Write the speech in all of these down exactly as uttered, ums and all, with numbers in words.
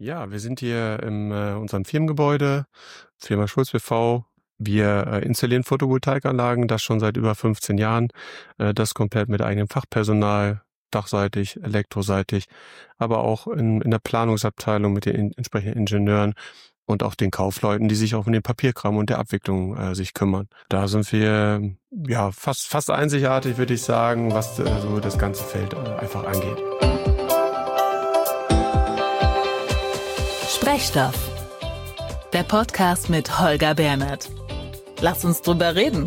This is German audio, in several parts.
Ja, wir sind hier in äh, unserem Firmengebäude, Firma Schulz B V. Wir äh, installieren Photovoltaikanlagen, das schon seit über fünfzehn Jahren. Äh, das komplett mit eigenem Fachpersonal, dachseitig, elektroseitig, aber auch in, in der Planungsabteilung mit den in, entsprechenden Ingenieuren und auch den Kaufleuten, die sich auch um den Papierkram und der Abwicklung äh, sich kümmern. Da sind wir ja fast fast einzigartig, würde ich sagen, was äh, so das ganze Feld äh, einfach angeht. Sprechstoff, der Podcast mit Holger Bernert. Lass uns drüber reden.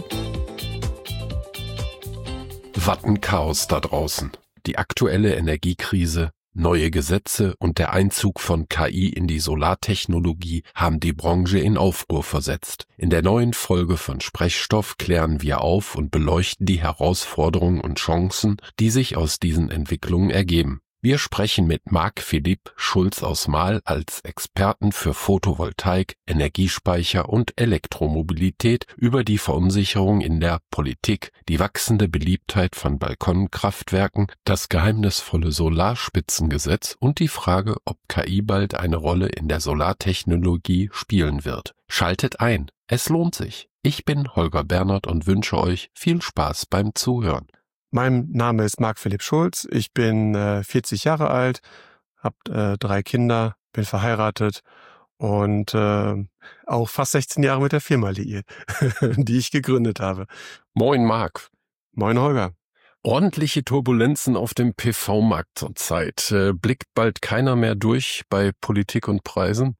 Was ein Chaos da draußen. Die aktuelle Energiekrise, neue Gesetze und der Einzug von K I in die Solartechnologie haben die Branche in Aufruhr versetzt. In der neuen Folge von Sprechstoff klären wir auf und beleuchten die Herausforderungen und Chancen, die sich aus diesen Entwicklungen ergeben. Wir sprechen mit Marc-Philippe Schulz aus Mahl als Experten für Photovoltaik, Energiespeicher und Elektromobilität über die Verunsicherung in der Politik, die wachsende Beliebtheit von Balkonkraftwerken, das geheimnisvolle Solarspitzengesetz und die Frage, ob K I bald eine Rolle in der Solartechnologie spielen wird. Schaltet ein, es lohnt sich. Ich bin Holger Bernert und wünsche euch viel Spaß beim Zuhören. Mein Name ist Marc-Philippe Schulz, ich bin äh, vierzig Jahre alt, habe äh, drei Kinder, bin verheiratet und äh, auch fast sechzehn Jahre mit der Firma liiert, die ich gegründet habe. Moin Marc. Moin Holger. Ordentliche Turbulenzen auf dem P V-Markt zurzeit. Äh, blickt bald keiner mehr durch bei Politik und Preisen?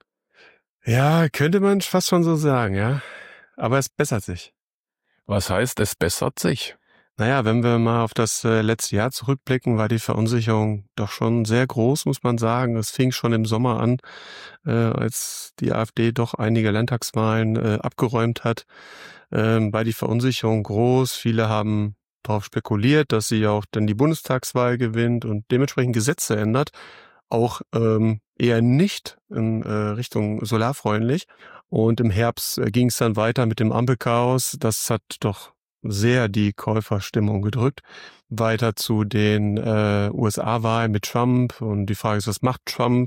Ja, könnte man fast schon so sagen, ja. Aber es bessert sich. Was heißt, es bessert sich? Naja, wenn wir mal auf das äh, letzte Jahr zurückblicken, war die Verunsicherung doch schon sehr groß, muss man sagen. Es fing schon im Sommer an, äh, als die AfD doch einige Landtagswahlen äh, abgeräumt hat, ähm, war die Verunsicherung groß. Viele haben darauf spekuliert, dass sie auch dann die Bundestagswahl gewinnt und dementsprechend Gesetze ändert, auch ähm, eher nicht in äh, Richtung solarfreundlich. Und im Herbst äh, ging es dann weiter mit dem Ampelchaos. Das hat doch sehr die Käuferstimmung gedrückt. Weiter zu den äh, U S A-Wahlen mit Trump und die Frage ist, was macht Trump?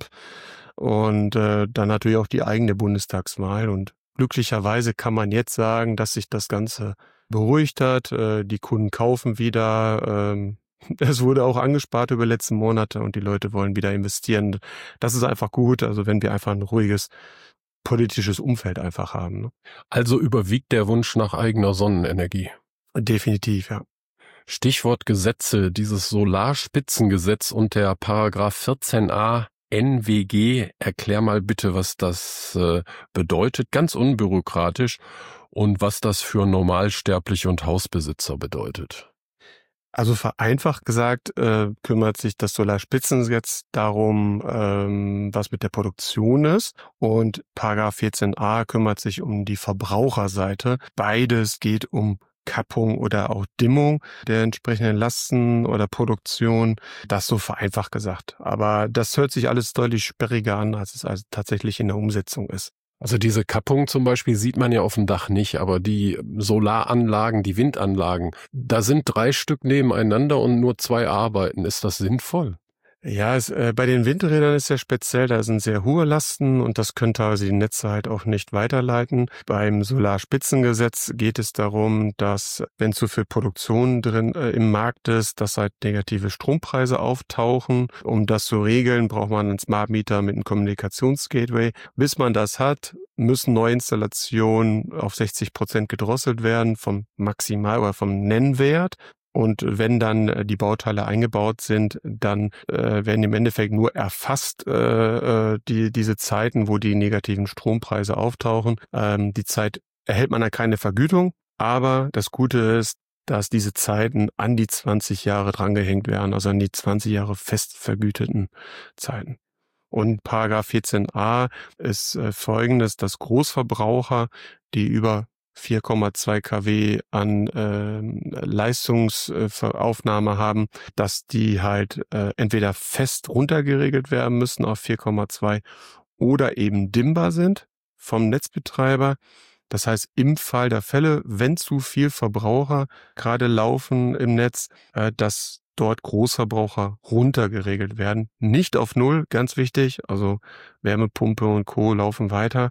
Und äh, dann natürlich auch die eigene Bundestagswahl. Und glücklicherweise kann man jetzt sagen, dass sich das Ganze beruhigt hat. Äh, die Kunden kaufen wieder. Ähm, es wurde auch angespart über die letzten Monate und die Leute wollen wieder investieren. Das ist einfach gut. Also wenn wir einfach ein ruhiges politisches Umfeld einfach haben. Ne? Also überwiegt der Wunsch nach eigener Sonnenenergie. Definitiv, ja. Stichwort Gesetze, dieses Solarspitzengesetz und der Paragraph vierzehn a N W G. Erklär mal bitte, was das äh, bedeutet, ganz unbürokratisch, und was das für Normalsterbliche und Hausbesitzer bedeutet. Also vereinfacht gesagt äh, kümmert sich das Solarspitzengesetz darum, ähm, was mit der Produktion ist, und Paragraph vierzehn a kümmert sich um die Verbraucherseite. Beides geht um Kappung oder auch Dimmung der entsprechenden Lasten oder Produktion. Das so vereinfacht gesagt. Aber das hört sich alles deutlich sperriger an, als es also tatsächlich in der Umsetzung ist. Also diese Kappung zum Beispiel sieht man ja auf dem Dach nicht, aber die Solaranlagen, die Windanlagen, da sind drei Stück nebeneinander und nur zwei arbeiten. Ist das sinnvoll? Ja, es, äh, bei den Windrädern ist ja speziell, da sind sehr hohe Lasten und das können teilweise die Netze halt auch nicht weiterleiten. Beim Solarspitzengesetz geht es darum, dass, wenn zu viel Produktion drin äh, im Markt ist, dass halt negative Strompreise auftauchen. Um das zu regeln, braucht man einen Smart Meter mit einem Kommunikationsgateway. Bis man das hat, müssen Neuinstallationen auf sechzig Prozent gedrosselt werden vom Maximal- oder vom Nennwert. Und wenn dann die Bauteile eingebaut sind, dann äh, werden im Endeffekt nur erfasst äh, die diese Zeiten, wo die negativen Strompreise auftauchen. Ähm, die Zeit erhält man dann keine Vergütung, aber das Gute ist, dass diese Zeiten an die zwanzig Jahre drangehängt werden, also an die zwanzig Jahre fest vergüteten Zeiten. Und Paragraph vierzehn a ist äh, folgendes, dass Großverbraucher, die über vier Komma zwei Kilowatt an äh, Leistungsaufnahme haben, dass die halt äh, entweder fest runtergeregelt werden müssen auf vier Komma zwei oder eben dimmbar sind vom Netzbetreiber. Das heißt, im Fall der Fälle, wenn zu viel Verbraucher gerade laufen im Netz, äh, dass dort Großverbraucher runtergeregelt werden. Nicht auf Null, ganz wichtig, also Wärmepumpe und Co. laufen weiter.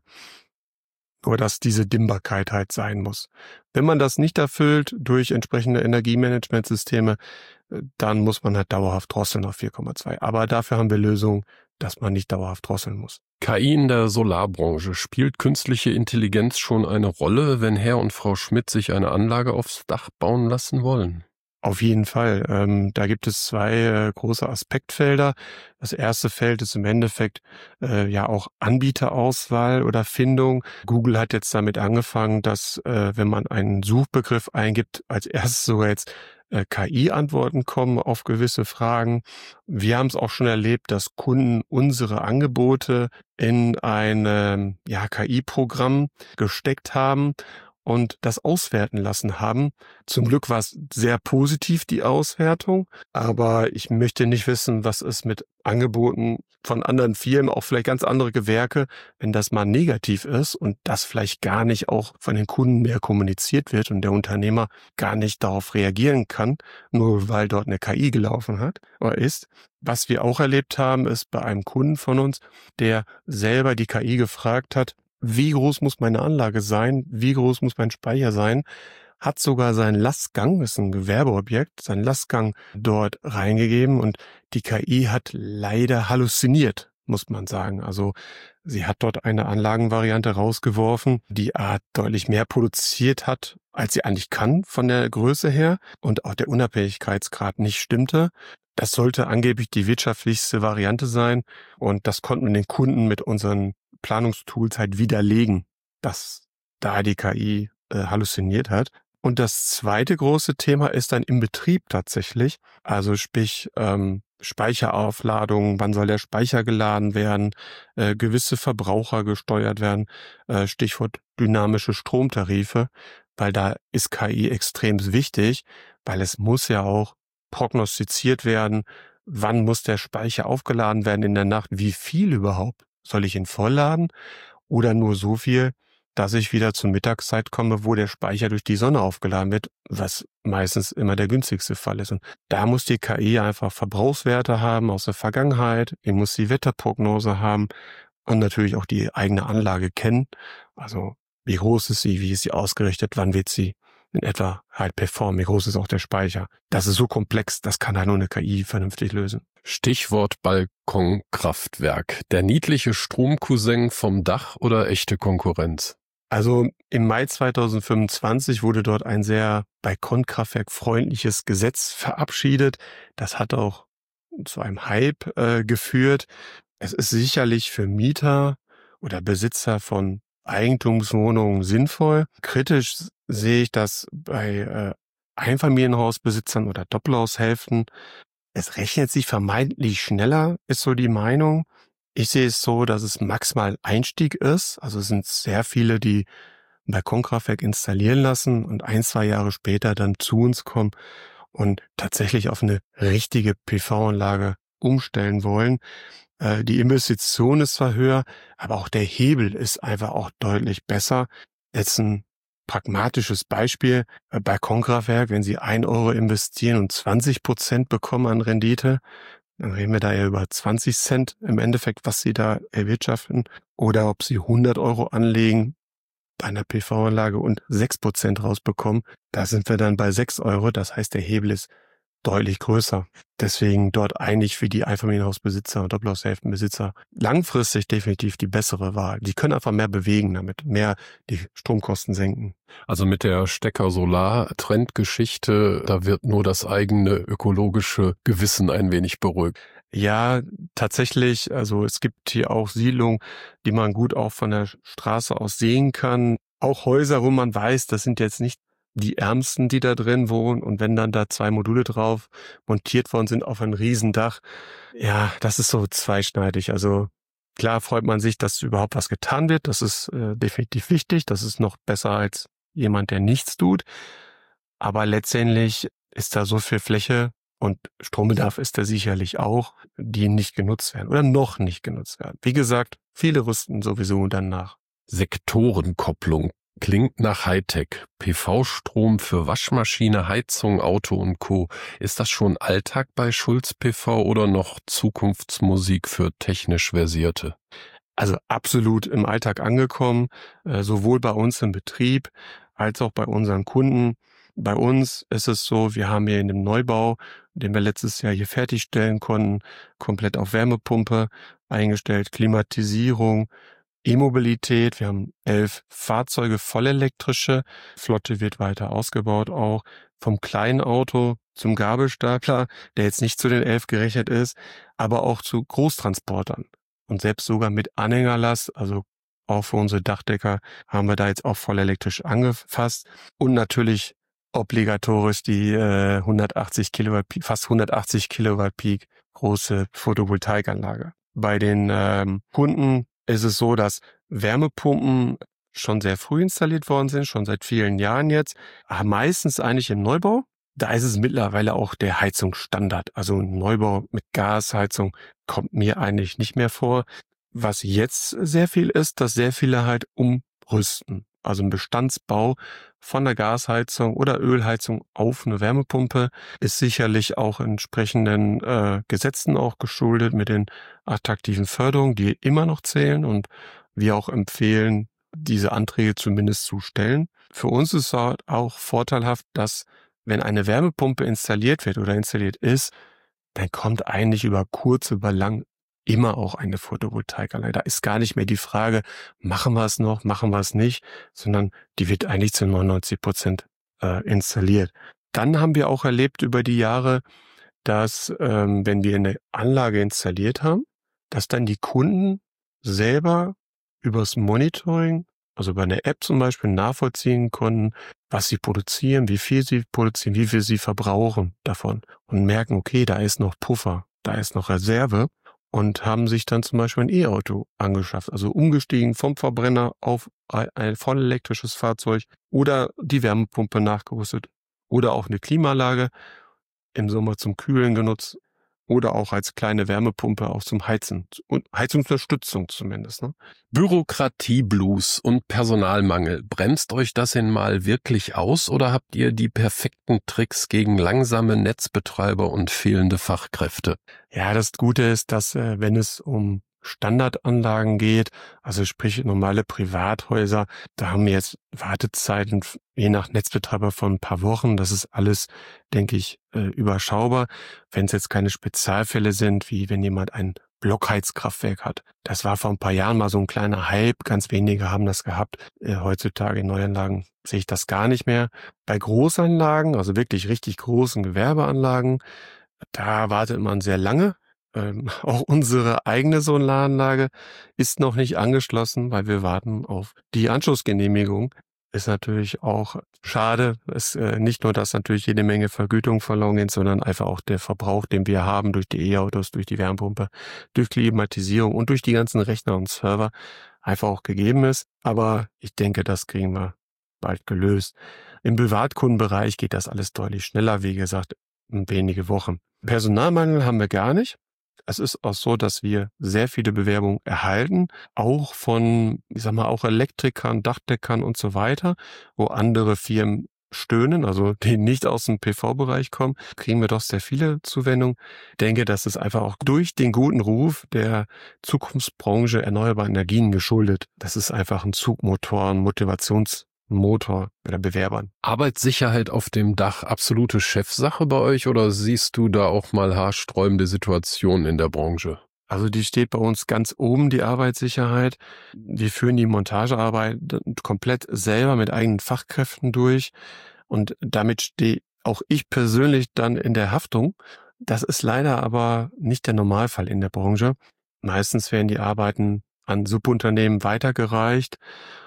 Nur dass diese Dimmbarkeit halt sein muss. Wenn man das nicht erfüllt durch entsprechende Energiemanagementsysteme, dann muss man halt dauerhaft drosseln auf vier Komma zwei. Aber dafür haben wir Lösungen, dass man nicht dauerhaft drosseln muss. K I in der Solarbranche. Spielt künstliche Intelligenz schon eine Rolle, wenn Herr und Frau Schmidt sich eine Anlage aufs Dach bauen lassen wollen? Auf jeden Fall. Ähm, da gibt es zwei äh, große Aspektfelder. Das erste Feld ist im Endeffekt äh, ja auch Anbieterauswahl oder Findung. Google hat jetzt damit angefangen, dass äh, wenn man einen Suchbegriff eingibt, als erstes sogar jetzt äh, K I-Antworten kommen auf gewisse Fragen. Wir haben es auch schon erlebt, dass Kunden unsere Angebote in ein äh, ja, K I-Programm gesteckt haben und das auswerten lassen haben. Zum Glück war es sehr positiv, die Auswertung, aber ich möchte nicht wissen, was ist mit Angeboten von anderen Firmen, auch vielleicht ganz andere Gewerke, wenn das mal negativ ist und das vielleicht gar nicht auch von den Kunden mehr kommuniziert wird und der Unternehmer gar nicht darauf reagieren kann, nur weil dort eine K I gelaufen hat oder ist. Was wir auch erlebt haben, ist bei einem Kunden von uns, der selber die K I gefragt hat, wie groß muss meine Anlage sein, wie groß muss mein Speicher sein, hat sogar seinen Lastgang, das ist ein Gewerbeobjekt, seinen Lastgang dort reingegeben und die K I hat leider halluziniert, muss man sagen. Also sie hat dort eine Anlagenvariante rausgeworfen, die A deutlich mehr produziert hat, als sie eigentlich kann von der Größe her und auch der Unabhängigkeitsgrad nicht stimmte. Das sollte angeblich die wirtschaftlichste Variante sein und das konnten wir den Kunden mit unseren Planungstools halt widerlegen, dass da die K I äh, halluziniert hat. Und das zweite große Thema ist dann im Betrieb tatsächlich, also sprich ähm, Speicheraufladung, wann soll der Speicher geladen werden, äh, gewisse Verbraucher gesteuert werden, äh, Stichwort dynamische Stromtarife, weil da ist K I extrem wichtig, weil es muss ja auch prognostiziert werden, wann muss der Speicher aufgeladen werden in der Nacht, wie viel überhaupt. Soll ich ihn vollladen oder nur so viel, dass ich wieder zur Mittagszeit komme, wo der Speicher durch die Sonne aufgeladen wird, was meistens immer der günstigste Fall ist. Und da muss die K I einfach Verbrauchswerte haben aus der Vergangenheit, die muss die Wetterprognose haben und natürlich auch die eigene Anlage kennen. Also wie groß ist sie, wie ist sie ausgerichtet, wann wird sie in etwa halt performen, wie groß ist auch der Speicher. Das ist so komplex, das kann halt nur eine K I vernünftig lösen. Stichwort Balkonkraftwerk. Der niedliche Stromcousin vom Dach oder echte Konkurrenz? Also im Mai zweitausendfünfundzwanzig wurde dort ein sehr balkonkraftwerkfreundliches Gesetz verabschiedet. Das hat auch zu einem Hype äh, geführt. Es ist sicherlich für Mieter oder Besitzer von Eigentumswohnungen sinnvoll. Kritisch sehe ich das bei äh, Einfamilienhausbesitzern oder Doppelhaushälften. Es rechnet sich vermeintlich schneller, ist so die Meinung. Ich sehe es so, dass es maximal Einstieg ist. Also es sind sehr viele, die ein Balkonkraftwerk installieren lassen und ein, zwei Jahre später dann zu uns kommen und tatsächlich auf eine richtige P V-Anlage umstellen wollen. Äh, die Investition ist zwar höher, aber auch der Hebel ist einfach auch deutlich besser. Jetzt ein pragmatisches Beispiel, äh, Balkonkraftwerk, wenn Sie ein Euro investieren und zwanzig Prozent bekommen an Rendite, dann reden wir da ja über zwanzig Cent im Endeffekt, was Sie da erwirtschaften. Oder ob Sie hundert Euro anlegen bei einer P V-Anlage und sechs Prozent rausbekommen, da sind wir dann bei sechs Euro. Das heißt, der Hebel ist deutlich größer. Deswegen dort eigentlich für die Einfamilienhausbesitzer und Doppelhaushälftenbesitzer langfristig definitiv die bessere Wahl. Die können einfach mehr bewegen damit, mehr die Stromkosten senken. Also mit der Stecker-Solar-Trendgeschichte, da wird nur das eigene ökologische Gewissen ein wenig beruhigt. Ja, tatsächlich. Also es gibt hier auch Siedlungen, die man gut auch von der Straße aus sehen kann. Auch Häuser, wo man weiß, das sind jetzt nicht die Ärmsten, die da drin wohnen. Und wenn dann da zwei Module drauf montiert worden sind auf ein Riesendach, ja, das ist so zweischneidig. Also klar freut man sich, dass überhaupt was getan wird. Das ist äh, definitiv wichtig. Das ist noch besser als jemand, der nichts tut. Aber letztendlich ist da so viel Fläche und Strombedarf ist da sicherlich auch, die nicht genutzt werden oder noch nicht genutzt werden. Wie gesagt, viele rüsten sowieso dann nach. Sektorenkopplung. Klingt nach Hightech. P V-Strom für Waschmaschine, Heizung, Auto und Co. Ist das schon Alltag bei Schulz P V oder noch Zukunftsmusik für technisch Versierte? Also absolut im Alltag angekommen, äh, sowohl bei uns im Betrieb als auch bei unseren Kunden. Bei uns ist es so, wir haben hier in dem Neubau, den wir letztes Jahr hier fertigstellen konnten, komplett auf Wärmepumpe eingestellt, Klimatisierung, E-Mobilität. Wir haben elf Fahrzeuge, vollelektrische. Flotte wird weiter ausgebaut auch. Vom kleinen Auto zum Gabelstapler, der jetzt nicht zu den elf gerechnet ist, aber auch zu Großtransportern. Und selbst sogar mit Anhängerlast, also auch für unsere Dachdecker, haben wir da jetzt auch vollelektrisch angefasst. Und natürlich obligatorisch die äh, hundertachtzig Kilowatt, fast hundertachtzig Kilowatt Peak große Photovoltaikanlage. Bei den ähm, Kunden ist es so, dass Wärmepumpen schon sehr früh installiert worden sind, schon seit vielen Jahren jetzt, aber meistens eigentlich im Neubau. Da ist es mittlerweile auch der Heizungsstandard. Also ein Neubau mit Gasheizung kommt mir eigentlich nicht mehr vor. Was jetzt sehr viel ist, dass sehr viele halt umrüsten. Also ein Bestandsbau von der Gasheizung oder Ölheizung auf eine Wärmepumpe ist sicherlich auch entsprechenden äh, Gesetzen auch geschuldet mit den attraktiven Förderungen, die immer noch zählen und wir auch empfehlen, diese Anträge zumindest zu stellen. Für uns ist es auch vorteilhaft, dass wenn eine Wärmepumpe installiert wird oder installiert ist, dann kommt eigentlich über kurz, über lang immer auch eine Photovoltaikanlage. Da ist gar nicht mehr die Frage, machen wir es noch, machen wir es nicht, sondern die wird eigentlich zu neunundneunzig Prozent äh, installiert. Dann haben wir auch erlebt über die Jahre, dass ähm, wenn wir eine Anlage installiert haben, dass dann die Kunden selber übers Monitoring, also bei einer App zum Beispiel, nachvollziehen konnten, was sie produzieren, wie viel sie produzieren, wie viel sie verbrauchen davon und merken, okay, da ist noch Puffer, da ist noch Reserve und haben sich dann zum Beispiel ein E-Auto angeschafft, also umgestiegen vom Verbrenner auf ein vollelektrisches Fahrzeug oder die Wärmepumpe nachgerüstet oder auch eine Klimaanlage im Sommer zum Kühlen genutzt oder auch als kleine Wärmepumpe auch zum Heizen und Heizungsunterstützung zumindest. Ne? Bürokratie-Blues und Personalmangel. Bremst euch das denn mal wirklich aus oder habt ihr die perfekten Tricks gegen langsame Netzbetreiber und fehlende Fachkräfte? Ja, das Gute ist, dass äh, wenn es um Standardanlagen geht, also sprich normale Privathäuser, da haben wir jetzt Wartezeiten je nach Netzbetreiber von ein paar Wochen. Das ist alles, denke ich, äh, überschaubar. Wenn es jetzt keine Spezialfälle sind, wie wenn jemand ein Blockheizkraftwerk hat. Das war vor ein paar Jahren mal so ein kleiner Hype. Ganz wenige haben das gehabt. Äh, heutzutage in Neuanlagen sehe ich das gar nicht mehr. Bei Großanlagen, also wirklich richtig großen Gewerbeanlagen, da wartet man sehr lange. Ähm, auch unsere eigene Solaranlage ist noch nicht angeschlossen, weil wir warten auf die Anschlussgenehmigung. Ist natürlich auch schade. Es äh, nicht nur, dass natürlich jede Menge Vergütung verloren geht, sondern einfach auch der Verbrauch, den wir haben durch die E-Autos, durch die Wärmepumpe, durch Klimatisierung und durch die ganzen Rechner und Server einfach auch gegeben ist. Aber ich denke, das kriegen wir bald gelöst. Im Privatkundenbereich geht das alles deutlich schneller, wie gesagt, in wenige Wochen. Personalmangel haben wir gar nicht. Es ist auch so, dass wir sehr viele Bewerbungen erhalten, auch von, ich sag mal, auch Elektrikern, Dachdeckern und so weiter, wo andere Firmen stöhnen, also die nicht aus dem P V-Bereich kommen, kriegen wir doch sehr viele Zuwendungen. Ich denke, das ist einfach auch durch den guten Ruf der Zukunftsbranche erneuerbare Energien geschuldet. Das ist einfach ein Zugmotor, ein Motivations Motor oder Bewerbern. Arbeitssicherheit auf dem Dach absolute Chefsache bei euch oder siehst du da auch mal haarsträubende Situationen in der Branche? Also die steht bei uns ganz oben, die Arbeitssicherheit. Wir führen die Montagearbeit komplett selber mit eigenen Fachkräften durch und damit stehe auch ich persönlich dann in der Haftung. Das ist leider aber nicht der Normalfall in der Branche. Meistens werden die Arbeiten an Subunternehmen weitergereicht.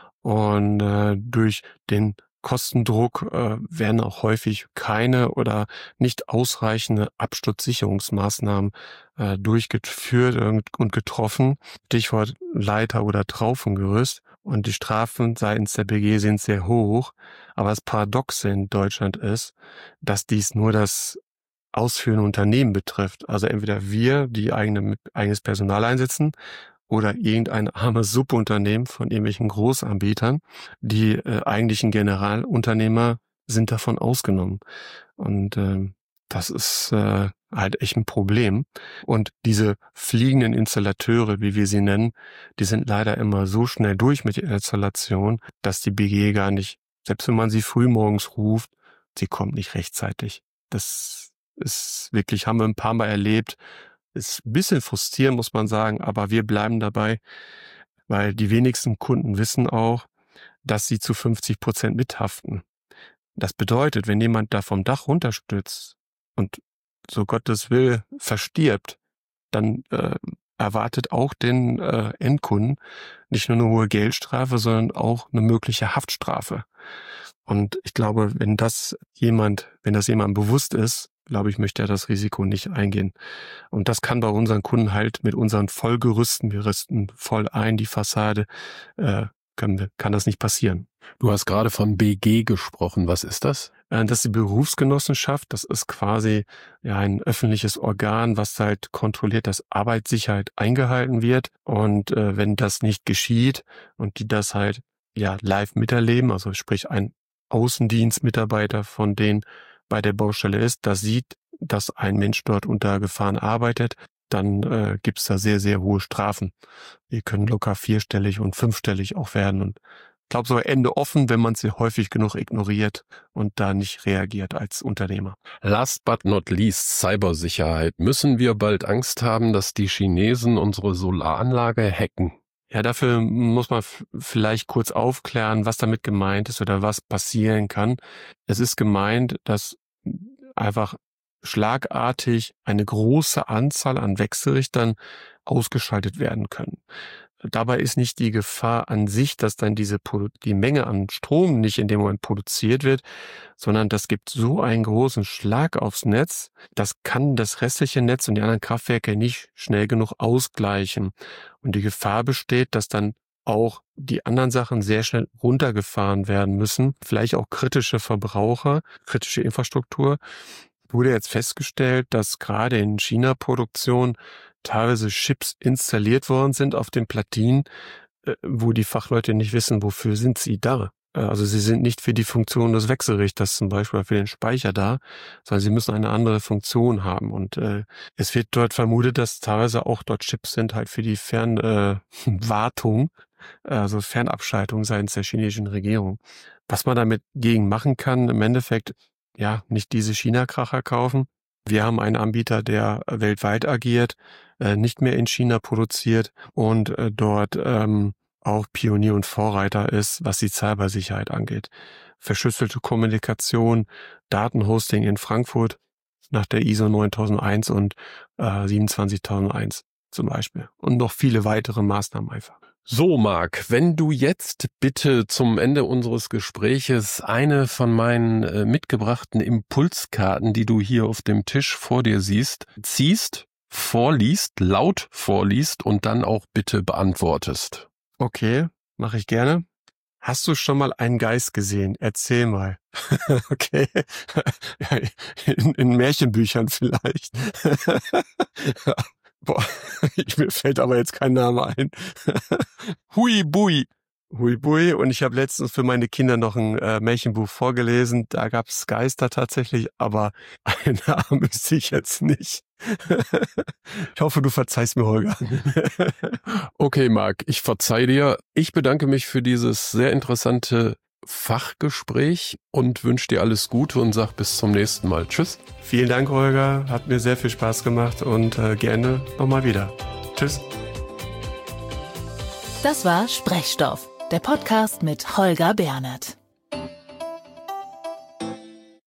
Und äh, durch den Kostendruck äh, werden auch häufig keine oder nicht ausreichende Absturzsicherungsmaßnahmen äh, durchgeführt und, und getroffen. Stichwort Leiter- oder Traufengerüst. Und die Strafen seitens der B G sind sehr hoch. Aber das Paradoxe in Deutschland ist, dass dies nur das ausführende Unternehmen betrifft. Also entweder wir, die eigene, eigenes Personal einsetzen, oder irgendein armes Subunternehmen von irgendwelchen Großanbietern. Die äh, eigentlichen Generalunternehmer sind davon ausgenommen. Und äh, das ist äh, halt echt ein Problem. Und diese fliegenden Installateure, wie wir sie nennen, die sind leider immer so schnell durch mit der Installation, dass die B G gar nicht, selbst wenn man sie frühmorgens ruft, sie kommt nicht rechtzeitig. Das ist wirklich, haben wir ein paar Mal erlebt. Ist ein bisschen frustrierend, muss man sagen, aber wir bleiben dabei, weil die wenigsten Kunden wissen auch, dass sie zu fünfzig Prozent mithaften. Das bedeutet, wenn jemand da vom Dach runterstürzt und so Gottes Will verstirbt, dann äh, erwartet auch den äh, Endkunden nicht nur eine hohe Geldstrafe, sondern auch eine mögliche Haftstrafe. Und ich glaube, wenn das jemand, wenn das jemandem bewusst ist, glaube ich, möchte er das Risiko nicht eingehen. Und das kann bei unseren Kunden halt mit unseren Vollgerüsten, wir rüsten voll ein, die Fassade, äh, können wir, kann das nicht passieren. Du hast gerade von B G gesprochen. Was ist das? Das ist die Berufsgenossenschaft. Das ist quasi ja ein öffentliches Organ, was halt kontrolliert, dass Arbeitssicherheit eingehalten wird. Und äh, wenn das nicht geschieht und die das halt ja live miterleben, also sprich ein Außendienstmitarbeiter von denen bei der Baustelle ist, das sieht, dass ein Mensch dort unter Gefahren arbeitet, dann äh, gibt's da sehr, sehr hohe Strafen. Die können locker vierstellig und fünfstellig auch werden. Und ich glaube, so Ende offen, wenn man sie häufig genug ignoriert und da nicht reagiert als Unternehmer. Last but not least, Cybersicherheit. Müssen wir bald Angst haben, dass die Chinesen unsere Solaranlage hacken? Ja, dafür muss man f- vielleicht kurz aufklären, was damit gemeint ist oder was passieren kann. Es ist gemeint, dass einfach schlagartig eine große Anzahl an Wechselrichtern ausgeschaltet werden können. Dabei ist nicht die Gefahr an sich, dass dann diese Produ- die Menge an Strom nicht in dem Moment produziert wird, sondern das gibt so einen großen Schlag aufs Netz, das kann das restliche Netz und die anderen Kraftwerke nicht schnell genug ausgleichen. Und die Gefahr besteht, dass dann auch die anderen Sachen sehr schnell runtergefahren werden müssen, vielleicht auch kritische Verbraucher, kritische Infrastruktur. Wurde jetzt festgestellt, dass gerade in China-Produktion teilweise Chips installiert worden sind auf den Platinen, äh, wo die Fachleute nicht wissen, wofür sind sie da. Äh, Also sie sind nicht für die Funktion des Wechselrichters zum Beispiel, für den Speicher da, sondern sie müssen eine andere Funktion haben. Und äh, es wird dort vermutet, dass teilweise auch dort Chips sind halt für die Fernwartung, äh, also Fernabschaltung seitens der chinesischen Regierung. Was man damit gegen machen kann, im Endeffekt, ja, nicht diese China-Kracher kaufen. Wir haben einen Anbieter, der weltweit agiert, äh, nicht mehr in China produziert und äh, dort ähm, auch Pionier und Vorreiter ist, was die Cybersicherheit angeht. Verschlüsselte Kommunikation, Datenhosting in Frankfurt nach der I S O neuntausend und äh, siebenundzwanzigtausendeins zum Beispiel. Und noch viele weitere Maßnahmen einfach. So, Marc, wenn du jetzt bitte zum Ende unseres Gespräches eine von meinen äh, mitgebrachten Impulskarten, die du hier auf dem Tisch vor dir siehst, ziehst, vorliest, laut vorliest und dann auch bitte beantwortest. Okay, mache ich gerne. Hast du schon mal einen Geist gesehen? Erzähl mal. Okay. in, in Märchenbüchern vielleicht. Boah, ich, mir fällt aber jetzt kein Name ein. Hui Bui. Hui Bui. Und ich habe letztens für meine Kinder noch ein äh, Märchenbuch vorgelesen. Da gab es Geister tatsächlich, aber einen Namen wüsste ich jetzt nicht. Ich hoffe, du verzeihst mir, Holger. Okay, Marc, ich verzeih dir. Ich bedanke mich für dieses sehr interessante Fachgespräch und wünsche dir alles Gute und sag bis zum nächsten Mal. Tschüss. Vielen Dank, Holger. Hat mir sehr viel Spaß gemacht und äh, gerne nochmal wieder. Tschüss. Das war Sprechstoff, der Podcast mit Holger Bernert.